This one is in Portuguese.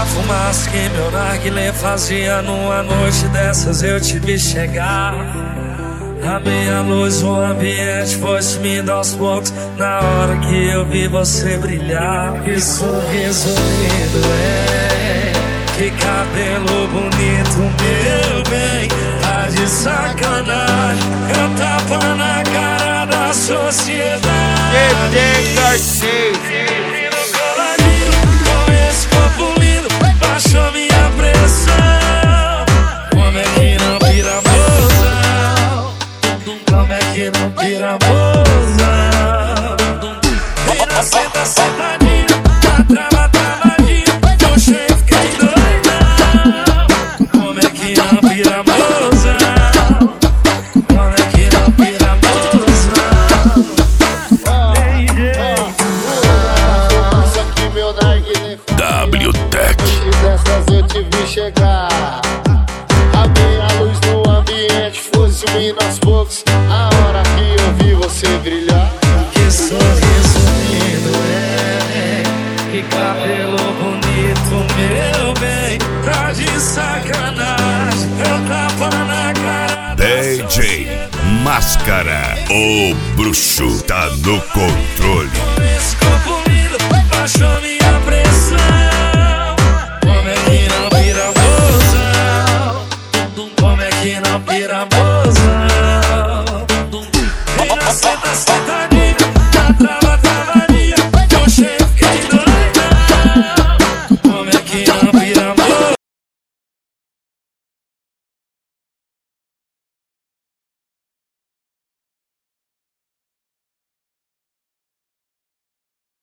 A fumaça que meu narguilé fazia numa noite dessas eu te vi chegar. A minha luz, o ambiente foi sumindo aos poucos na hora que eu vi você brilhar. Que sorriso lindo é, que cabelo bonito, meu bem. Tá de sacanagem, eu tapa na cara da sociedade. Com esse corpo lindo, baixou minha pressão. Como é que não vira mozão? Como é que não vira mozão? Vira, senta, sentadinha, trava, travadinha, puxei, fiquei doidão. Como é que não vira mozão? Como é que não vira mozão? W-Tech. Dessas eu te vi chegar. A minha luz no ambiente foi sumindo aos poucos a hora que eu vi você brilhar. Que sorriso lindo é, que cabelo bonito, meu bem. Tá de sacanagem, eu tapa na cara. DJ Máscara, o bruxo tá no controle.